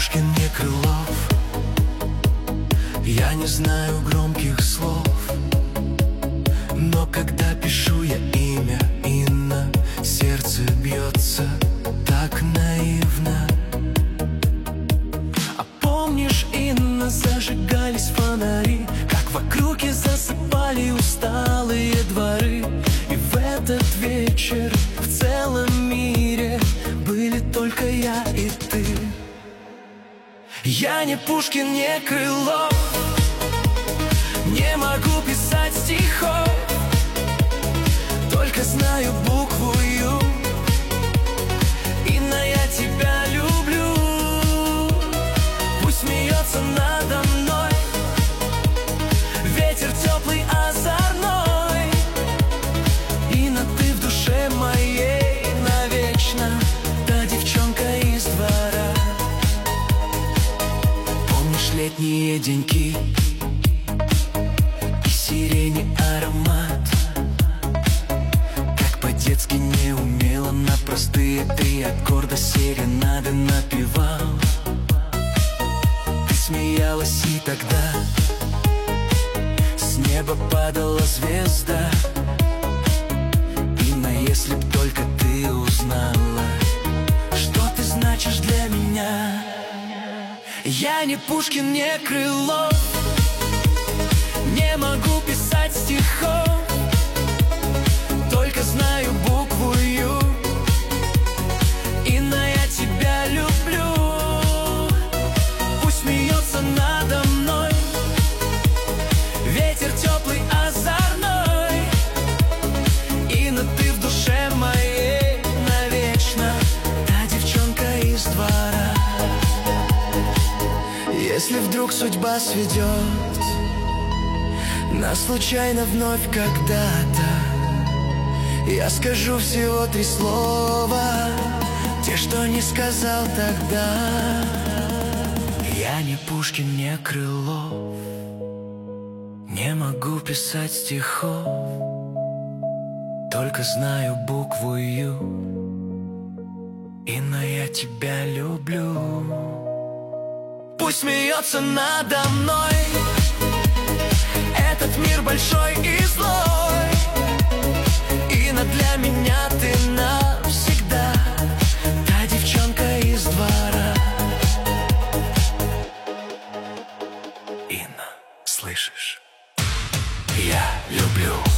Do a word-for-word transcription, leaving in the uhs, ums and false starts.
Пушкин, не Крылов. Я не знаю громких слов, но когда пишу я имя Инна, сердце бьется так наивно. А помнишь, Инна, зажигались фонари, как в округе засыпали усталые дворы, и в этот вечер в целом мире были только я и ты. Я не Пушкин, не Крылов, не могу писать стихов, только знаю букву Ю. Инна, я тебя люблю. Пусть смеется надо мной ветер теплый, озорной. Инна, ты в душе моей навечно, та девчонка из двора. Помнишь летние деньки и сирени аромат, как по-детски неумело на простые три аккорда серенады напевал. Ты смеялась, и тогда с неба падала звезда. Инна, если б только ты узнала, что ты значишь для меня. Я не Пушкин, не Крылов, не могу писать стихов, только знаю букву Ю. Инна, я тебя люблю. Пусть смеется надо мной ветер теплый, озорной. Инна, ты в душе моей навечно, та девчонка из двора. Если вдруг судьба сведет нас случайно вновь когда-то, я скажу всего три слова, те, что не сказал тогда. Я не Пушкин, не Крылов, не могу писать стихов, только знаю букву Ю. Инна, я тебя люблю. Пусть смеется надо мной этот мир большой и злой. Инна, для меня ты навсегда, та девчонка из двора. Инна, слышишь? Я люблю.